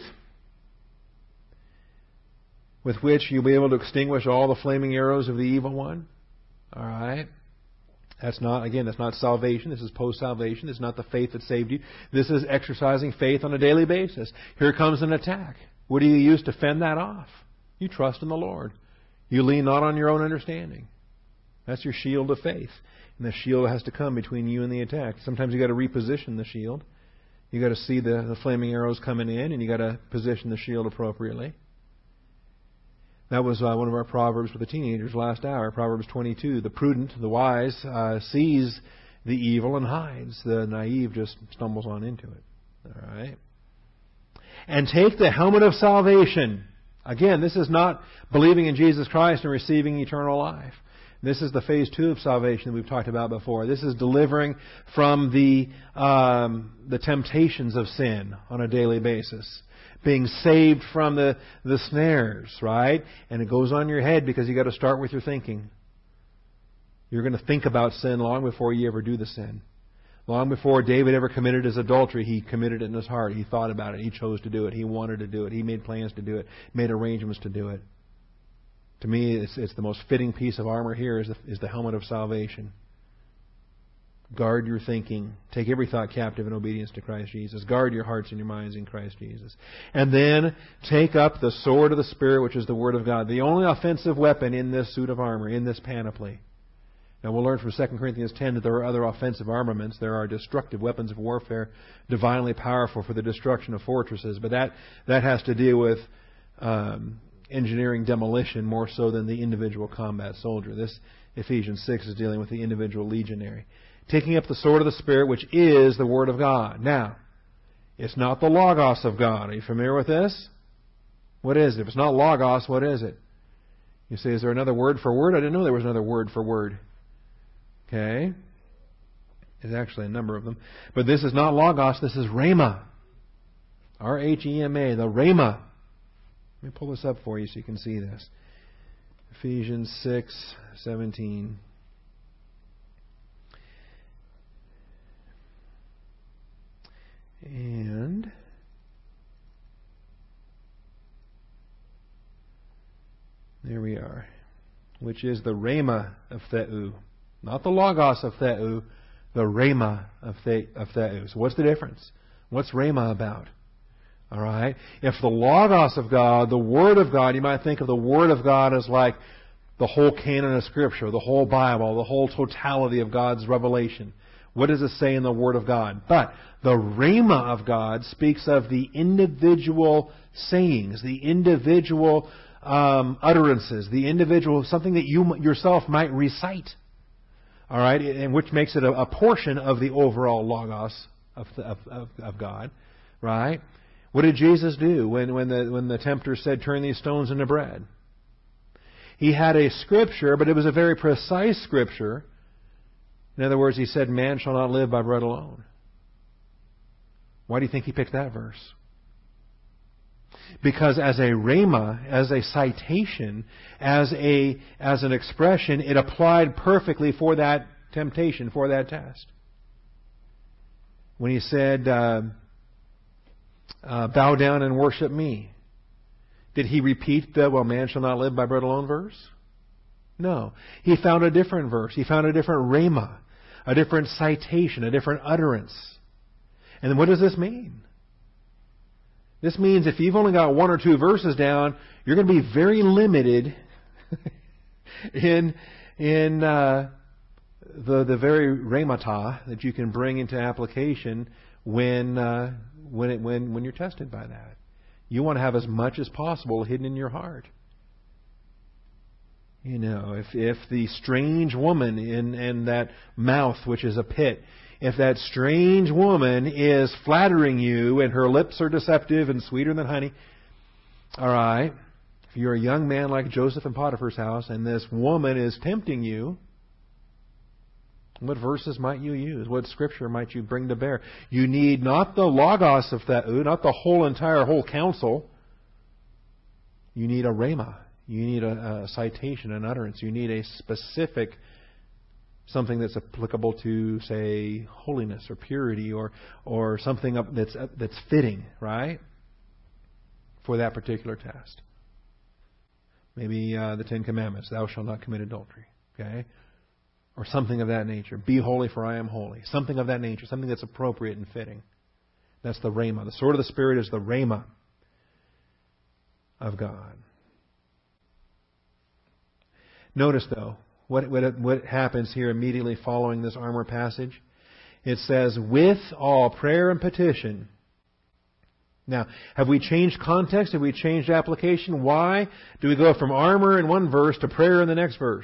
with which you'll be able to extinguish all the flaming arrows of the evil one. All right? That's not, again, that's not salvation. This is post-salvation. It's not the faith that saved you. This is exercising faith on a daily basis. Here comes an attack. What do you use to fend that off? You trust in the Lord. You lean not on your own understanding. That's your shield of faith. And the shield has to come between you and the attack. Sometimes you've got to reposition the shield. You've got to see the, the flaming arrows coming in, and you've got to position the shield appropriately. That was uh, one of our Proverbs for the teenagers last hour, Proverbs twenty-two. The prudent, the wise, uh, sees the evil and hides. The naive just stumbles on into it. All right? And take the helmet of salvation. Again, this is not believing in Jesus Christ and receiving eternal life. This is the phase two of salvation that we've talked about before. This is delivering from the um, the temptations of sin on a daily basis. Being saved from the, the snares, right? And it goes on your head because you've got to start with your thinking. You're going to think about sin long before you ever do the sin. Long before David ever committed his adultery, he committed it in his heart. He thought about it. He chose to do it. He wanted to do it. He made plans to do it. Made arrangements to do it. To me, it's, it's the most fitting piece of armor here is the, is the helmet of salvation. Guard your thinking. Take every thought captive in obedience to Christ Jesus. Guard your hearts and your minds in Christ Jesus. And then take up the sword of the Spirit, which is the Word of God. The only offensive weapon in this suit of armor, in this panoply. Now we'll learn from Second Corinthians ten that there are other offensive armaments. There are destructive weapons of warfare, divinely powerful for the destruction of fortresses. But that, that has to deal with um, engineering demolition more so than the individual combat soldier. This Ephesians six is dealing with the individual legionary. Taking up the sword of the Spirit, which is the Word of God. Now, it's not the Logos of God. Are you familiar with this? What is it? If it's not Logos, what is it? You say, is there another word for word? I didn't know there was another word for word. Okay. There's actually a number of them. But this is not Logos, this is Rhema. R H E M A, the Rhema. Let me pull this up for you so you can see this. Ephesians six seventeen. And there we are. Which is the Rhema of Theou. Not the Logos of Theou, the Rhema of Theou. So what's the difference? What's Rhema about? All right? If the Logos of God, the Word of God, you might think of the Word of God as like the whole canon of Scripture, the whole Bible, the whole totality of God's revelation. What does it say in the Word of God? But the Rhema of God speaks of the individual sayings, the individual um, utterances, the individual, something that you yourself might recite. All right, and which makes it a, a portion of the overall logos of, the, of, of, of God. Right? What did Jesus do when, when the when the tempter said, "Turn these stones into bread"? He had a scripture, but it was a very precise scripture. In other words, he said, "Man shall not live by bread alone." Why do you think he picked that verse? Because as a rhema, as a citation, as a as an expression, it applied perfectly for that temptation, for that test. When he said, uh, uh, "Bow down and worship me," did he repeat the "well, man shall not live by bread alone" verse? No. He found a different verse. He found a different rhema, a different citation, a different utterance. And what does this mean? This means if you've only got one or two verses down, you're going to be very limited in in uh, the the very rhemata that you can bring into application when uh, when it when when you're tested by that. You want to have as much as possible hidden in your heart. You know, if if the strange woman in in that mouth, which is a pit, if that strange woman is flattering you and her lips are deceptive and sweeter than honey, all right, if you're a young man like Joseph in Potiphar's house and this woman is tempting you, what verses might you use? What scripture might you bring to bear? You need not the logos of that, not the whole entire whole counsel. You need a rhema. You need a, a citation, an utterance. You need a specific something that's applicable to, say, holiness or purity, or or something that's that's fitting, right, for that particular test. Maybe uh, the Ten Commandments: "Thou shalt not commit adultery." Okay, or something of that nature. "Be holy, for I am holy." Something of that nature. Something that's appropriate and fitting. That's the rhema. The sword of the Spirit is the rhema of God. Notice, though, what, what, what happens here immediately following this armor passage. It says, "with all prayer and petition." Now, have we changed context? Have we changed application? Why do we go from armor in one verse to prayer in the next verse?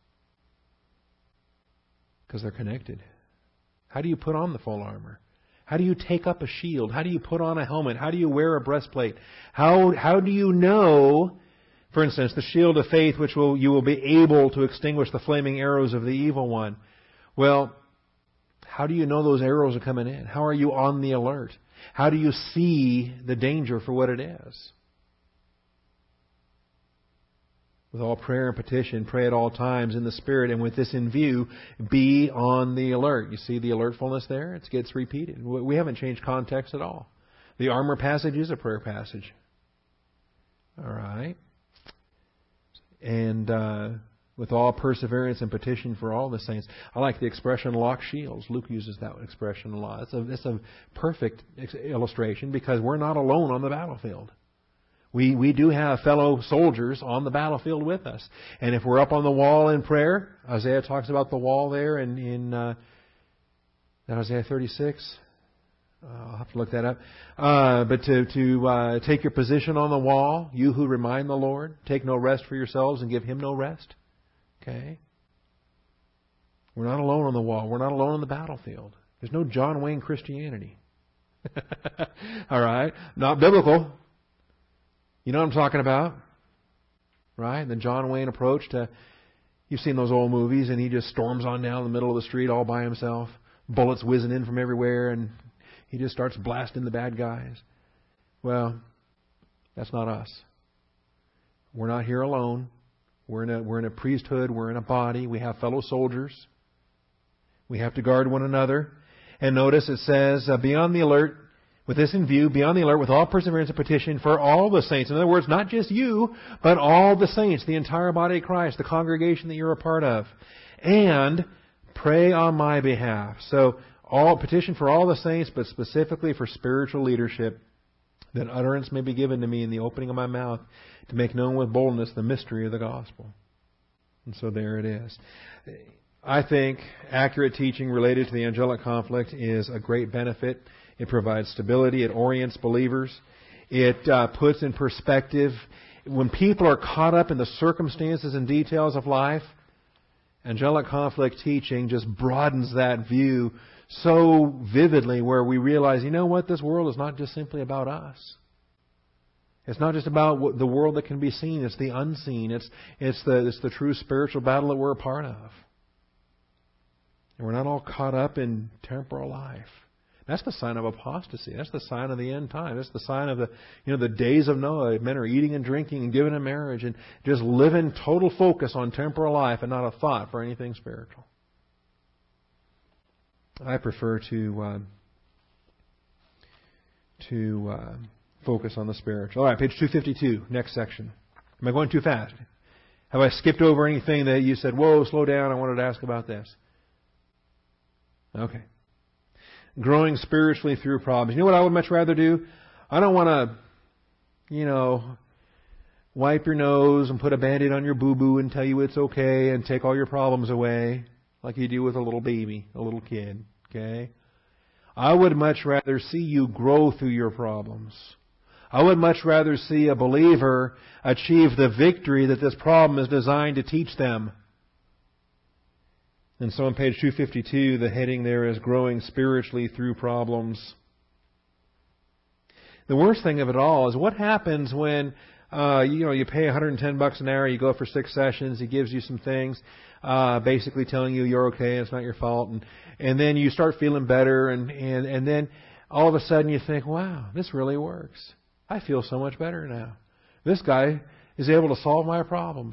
Because they're connected. How do you put on the full armor? How do you take up a shield? How do you put on a helmet? How do you wear a breastplate? How, how do you know... For instance, the shield of faith, which will you will be able to extinguish the flaming arrows of the evil one. Well, how do you know those arrows are coming in? How are you on the alert? How do you see the danger for what it is? With all prayer and petition, pray at all times in the Spirit, and with this in view, be on the alert. You see the alertfulness there? It gets repeated. We haven't changed context at all. The armor passage is a prayer passage. All right. And uh, with all perseverance and petition for all the saints. I like the expression "lock shields." Luke uses that expression a lot. It's a, it's a perfect illustration because we're not alone on the battlefield. We we do have fellow soldiers on the battlefield with us. And if we're up on the wall in prayer, Isaiah talks about the wall there in, in uh, Isaiah thirty-six. Uh, I'll have to look that up. Uh, but to, to uh, take your position on the wall, you who remind the Lord, take no rest for yourselves and give Him no rest. Okay? We're not alone on the wall. We're not alone on the battlefield. There's no John Wayne Christianity. All right? Not biblical. You know what I'm talking about? Right? The John Wayne approach to... You've seen those old movies, and he just storms on down the middle of the street all by himself. Bullets whizzing in from everywhere, and he just starts blasting the bad guys. Well, that's not us. We're not here alone. We're in a, we're in a priesthood. We're in a body. We have fellow soldiers. We have to guard one another. And notice it says, uh, be on the alert, with this in view, be on the alert with all perseverance and petition for all the saints. In other words, not just you, but all the saints, the entire body of Christ, the congregation that you're a part of. And pray on my behalf. So, all petition for all the saints, but specifically for spiritual leadership, that utterance may be given to me in the opening of my mouth to make known with boldness the mystery of the gospel. And so there it is. I think accurate teaching related to the angelic conflict is a great benefit. It provides stability. It orients believers. It uh, puts in perspective. When people are caught up in the circumstances and details of life, Angelic conflict teaching just broadens that view so vividly, where we realize, you know what, this world is not just simply about us. It's not just about what, the world that can be seen. It's the unseen. It's it's the it's the true spiritual battle that we're a part of. And we're not all caught up in temporal life. That's the sign of apostasy. That's the sign of the end time. That's the sign of the you know the days of Noah. Men are eating and drinking and giving in marriage and just living total focus on temporal life and not a thought for anything spiritual. I prefer to uh, to uh, focus on the spiritual. All right, page two fifty-two, next section. Am I going too fast? Have I skipped over anything that you said, whoa, slow down, I wanted to ask about this? Okay. Growing spiritually through problems. You know what I would much rather do? I don't want to, you know, wipe your nose and put a Band-Aid on your boo-boo and tell you it's okay and take all your problems away, like you do with a little baby, a little kid, okay? I would much rather see you grow through your problems. I would much rather see a believer achieve the victory that this problem is designed to teach them. And so on page two fifty-two, the heading there is Growing Spiritually Through Problems. The worst thing of it all is what happens when Uh, you know, you pay one hundred ten bucks an hour, you go for six sessions, he gives you some things, uh, basically telling you you're okay, it's not your fault, and, and then you start feeling better, and, and, and then all of a sudden you think, wow, this really works. I feel so much better now. This guy is able to solve my problems.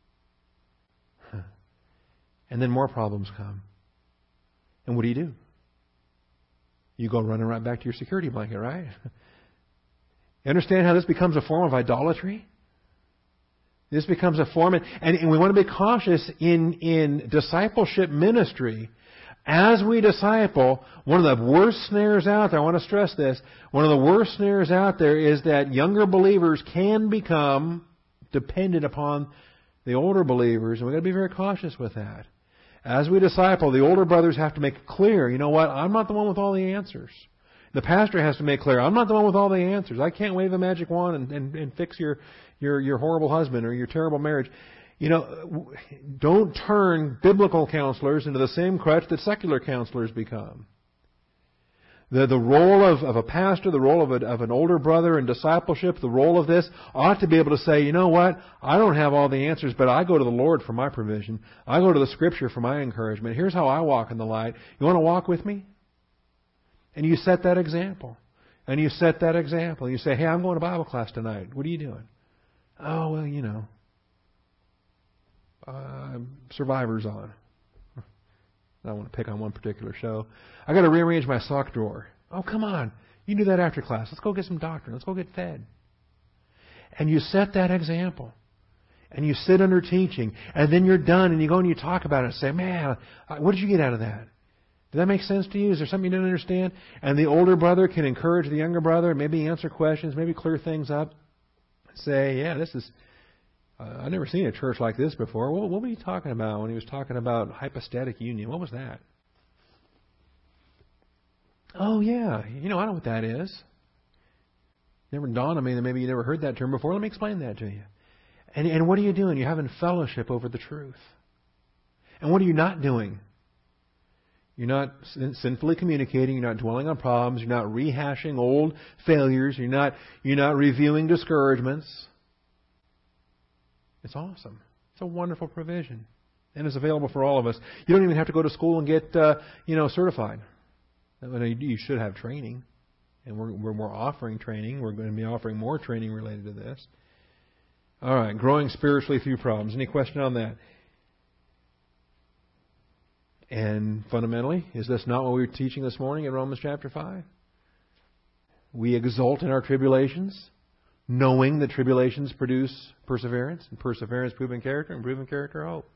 And then more problems come. And what do you do? You go running right back to your security blanket, right? You understand how this becomes a form of idolatry? This becomes a form, and, and we want to be cautious in, in discipleship ministry. As we disciple, one of the worst snares out there, I want to stress this, one of the worst snares out there is that younger believers can become dependent upon the older believers, and we've got to be very cautious with that. As we disciple, the older brothers have to make it clear, you know what, I'm not the one with all the answers. The pastor has to make clear, I'm not the one with all the answers. I can't wave a magic wand and, and, and fix your, your, your horrible husband or your terrible marriage. You know, don't turn biblical counselors into the same crutch that secular counselors become. The, the role of, of a pastor, the role of, a, of an older brother in discipleship, the role of this ought to be able to say, you know what, I don't have all the answers, but I go to the Lord for my provision. I go to the Scripture for my encouragement. Here's how I walk in the light. You want to walk with me? And you set that example. And you set that example. You say, hey, I'm going to Bible class tonight. What are you doing? Oh, well, you know, uh, Survivor's on. I don't want to pick on one particular show. I got to rearrange my sock drawer. Oh, come on. You can do that after class. Let's go get some doctrine. Let's go get fed. And you set that example. And you sit under teaching. And then you're done and you go and you talk about it and say, man, what did you get out of that? Did that make sense to you? Is there something you didn't understand? And the older brother can encourage the younger brother, maybe answer questions, maybe clear things up. Say, yeah, this is, uh, I've never seen a church like this before. What, what were you talking about when he was talking about hypostatic union? What was that? Oh, yeah, you know, I know what that is. Never dawned on me that maybe you never heard that term before. Let me explain that to you. And, and what are you doing? You're having fellowship over the truth. And what are you not doing? You're not sinfully communicating. You're not dwelling on problems. You're not rehashing old failures. You're not, you're not reviewing discouragements. It's awesome. It's a wonderful provision. And it's available for all of us. You don't even have to go to school and get, uh, you know, certified. You should have training. And we're, we're, we're offering training. We're going to be offering more training related to this. All right. Growing spiritually through problems. Any question on that? And fundamentally, is this not what we were teaching this morning in Romans chapter five? We exult in our tribulations, knowing that tribulations produce perseverance, and perseverance proven character, and proven character hope.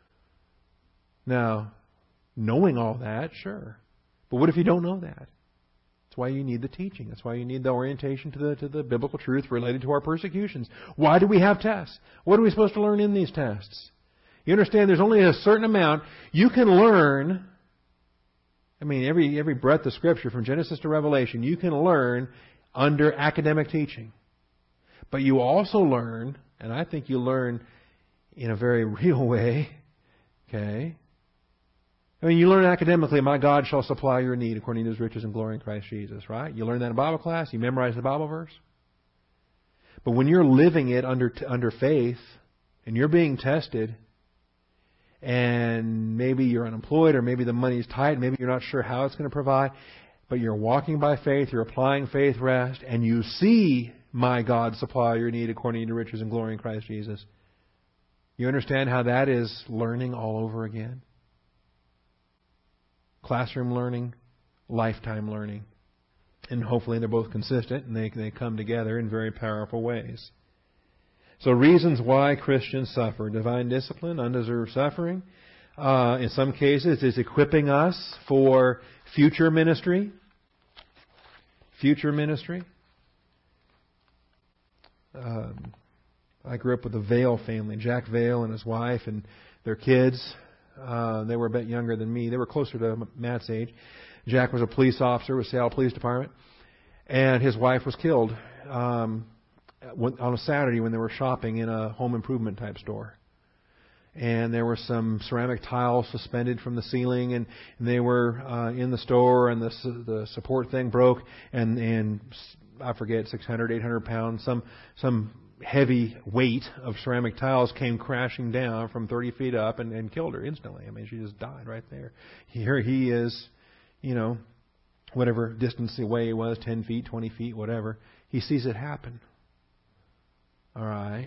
Now, knowing all that, sure. But what if you don't know that? That's why you need the teaching. That's why you need the orientation to the to the biblical truth related to our persecutions. Why do we have tests? What are we supposed to learn in these tests? You understand there's only a certain amount you can learn. I mean, every every breadth of Scripture from Genesis to Revelation, you can learn under academic teaching. But you also learn, and I think you learn in a very real way, Okay? I mean, you learn academically, my God shall supply your need according to His riches and glory in Christ Jesus, right? You learn that in Bible class. You memorize the Bible verse. But when you're living it under under faith, and you're being tested, and maybe you're unemployed, or maybe the money's tight, maybe you're not sure how it's going to provide, but you're walking by faith, you're applying faith rest, and you see my God supply your need according to riches and glory in Christ Jesus. You understand how that is learning all over again? Classroom learning, lifetime learning. And hopefully they're both consistent and they, they come together in very powerful ways. So reasons why Christians suffer. Divine discipline, undeserved suffering. Uh, in some cases, it's equipping us for future ministry. Future ministry. Um, I grew up with the Vail family. Jack Vail and his wife and their kids. Uh, they were a bit younger than me. They were closer to Matt's age. Jack was a police officer with Seattle Police Department. And his wife was killed um, on a Saturday when they were shopping in a home improvement type store. And there were some ceramic tiles suspended from the ceiling, and, and they were uh, in the store, and the the support thing broke, and and I forget six hundred, eight hundred pounds, some some heavy weight of ceramic tiles came crashing down from thirty feet up and, and killed her instantly. I mean, she just died right there. Here he is, you know, whatever distance away he was, ten feet, twenty feet, whatever. He sees it happen. All right.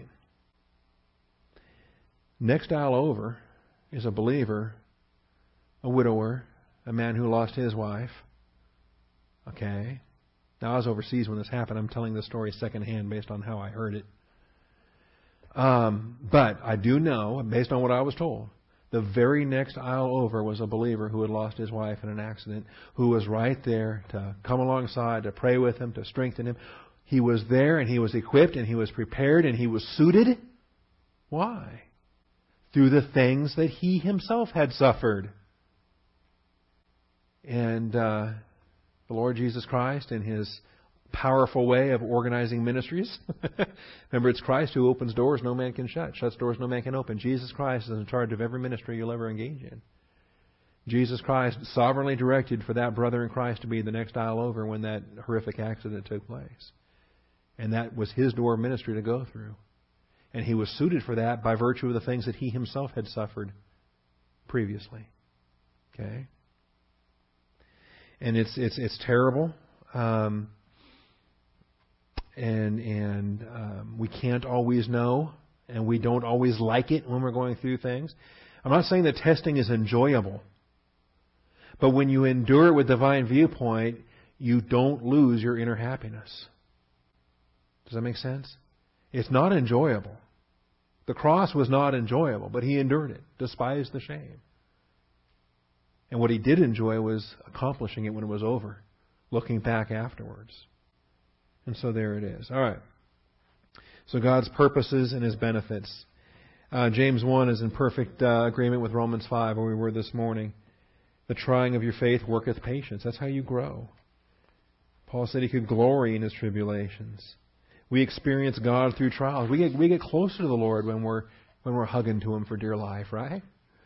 Next aisle over is a believer, a widower, a man who lost his wife. Okay. Now, I was overseas when this happened. I'm telling this story secondhand based on how I heard it. Um, but I do know, based on what I was told, the very next aisle over was a believer who had lost his wife in an accident, who was right there to come alongside, to pray with him, to strengthen him. He was there, and he was equipped, and he was prepared, and he was suited. Why? Through the things that he himself had suffered. And uh, the Lord Jesus Christ, in His powerful way of organizing ministries. Remember, it's Christ who opens doors no man can shut, shuts doors no man can open. Jesus Christ is in charge of every ministry you'll ever engage in. Jesus Christ sovereignly directed for that brother in Christ to be the next aisle over when that horrific accident took place. And that was His door of ministry to go through. And He was suited for that by virtue of the things that He Himself had suffered previously. Okay? And it's it's it's terrible. Um, and and um, we can't always know, and we don't always like it when we're going through things. I'm not saying that testing is enjoyable. But when you endure it with divine viewpoint, you don't lose your inner happiness. Does that make sense? It's not enjoyable. The cross was not enjoyable, but He endured it, despised the shame. And what He did enjoy was accomplishing it when it was over, looking back afterwards. And so there it is. All right. So God's purposes and His benefits. Uh, James one is in perfect uh, agreement with Romans five, where we were this morning. The trying of your faith worketh patience. That's how you grow. Paul said he could glory in his tribulations. We experience God through trials. We get we get closer to the Lord when we're when we're hugging to Him for dear life, right?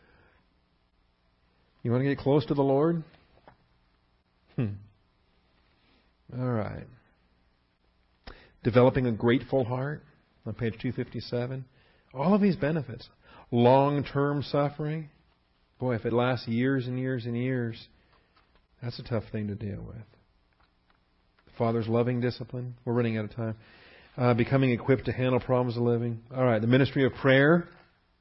You want to get close to the Lord? Hmm. All right. Developing a grateful heart on page two fifty-seven. All of these benefits. Long-term suffering. Boy, if it lasts years and years and years, that's a tough thing to deal with. The Father's loving discipline. We're running out of time. Uh, becoming equipped to handle problems of living. All right, the ministry of prayer.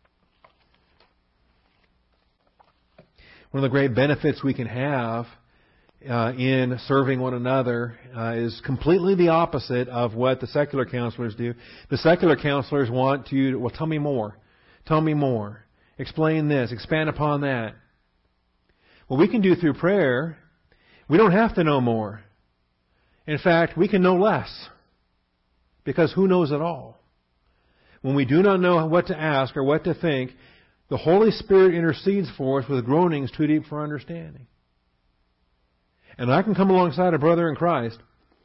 One of the great benefits we can have uh, in serving one another uh, is completely the opposite of what the secular counselors do. The secular counselors want to, well, tell me more. Tell me more. Explain this. Expand upon that. What we can do through prayer, we don't have to know more. In fact, we can know less. Because who knows it all? When we do not know what to ask or what to think, the Holy Spirit intercedes for us with groanings too deep for understanding. And I can come alongside a brother in Christ,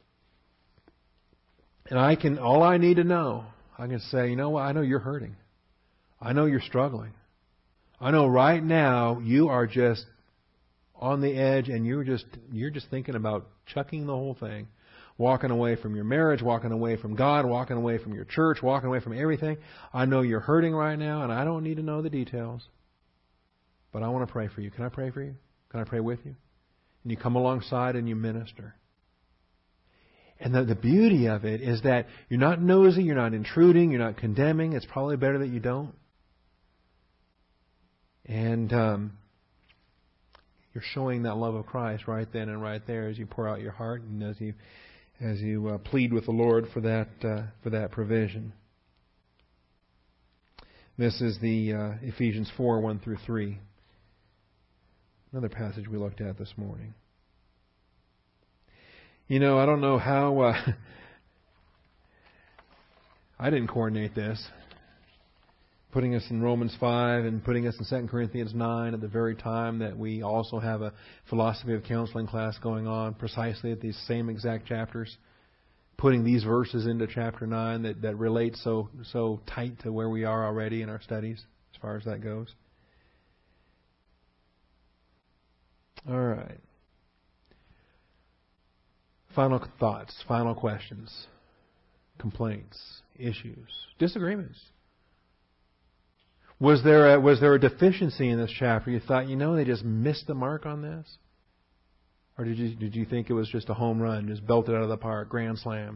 and I can, all I need to know, I can say, you know what, I know you're hurting. I know you're struggling. I know right now you are just on the edge and you're just you're just thinking about chucking the whole thing. Walking away from your marriage, walking away from God, walking away from your church, walking away from everything. I know you're hurting right now and I don't need to know the details. But I want to pray for you. Can I pray for you? Can I pray with you? And you come alongside and you minister. And the, the beauty of it is that you're not nosy, you're not intruding, you're not condemning. It's probably better that you don't. And um, you're showing that love of Christ right then and right there as you pour out your heart and as you as you uh, plead with the Lord for that uh, for that provision. This is the uh, Ephesians four, one through three. Another passage we looked at this morning. You know, I don't know how... Uh, I didn't coordinate this. Putting us in Romans five and putting us in Second Corinthians nine at the very time that we also have a philosophy of counseling class going on precisely at these same exact chapters. Putting these verses into chapter nine that, that relate so so tight to where we are already in our studies as far as that goes. All right. Final thoughts, final questions, complaints, issues, disagreements. Was there a, was there a deficiency in this chapter? You thought, you know, they just missed the mark on this? Or did you did you think it was just a home run, just belted out of the park, grand slam?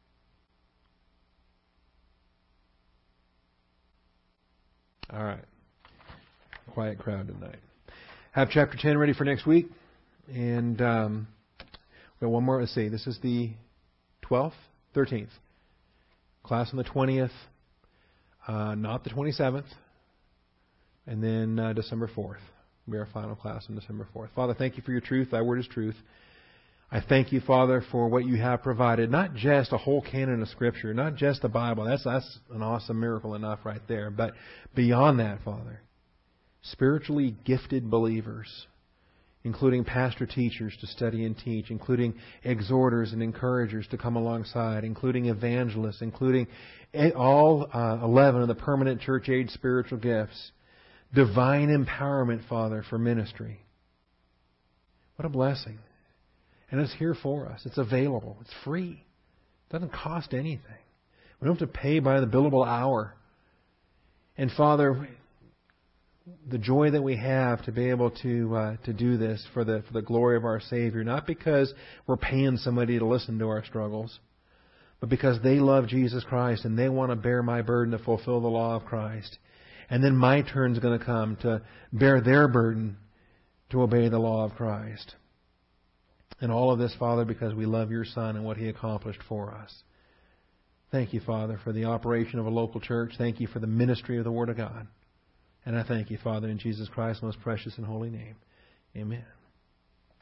All right. Quiet crowd tonight. Have chapter ten ready for next week. And um, we got one more. Let's see. This is the twelfth, thirteenth. Class on the twentieth, uh, not the twenty-seventh. And then uh, December fourth will be our final class on December fourth. Father, thank you for your truth. Thy word is truth. I thank you, Father, for what you have provided. Not just a whole canon of Scripture, not just the Bible. That's, that's an awesome miracle enough right there. But beyond that, Father, spiritually gifted believers, including pastor teachers to study and teach, including exhorters and encouragers to come alongside, including evangelists, including all uh, eleven of the permanent church age spiritual gifts. Divine empowerment, Father, for ministry. What a blessing. And it's here for us. It's available. It's free. It doesn't cost anything. We don't have to pay by the billable hour. And Father, the joy that we have to be able to uh, to do this for the for the glory of our Savior, not because we're paying somebody to listen to our struggles, but because they love Jesus Christ and they want to bear my burden to fulfill the law of Christ. And then my turn's going to come to bear their burden to obey the law of Christ. And all of this, Father, because we love your Son and what He accomplished for us. Thank you, Father, for the operation of a local church. Thank you for the ministry of the Word of God. And I thank you, Father, in Jesus Christ's most precious and holy name. Amen.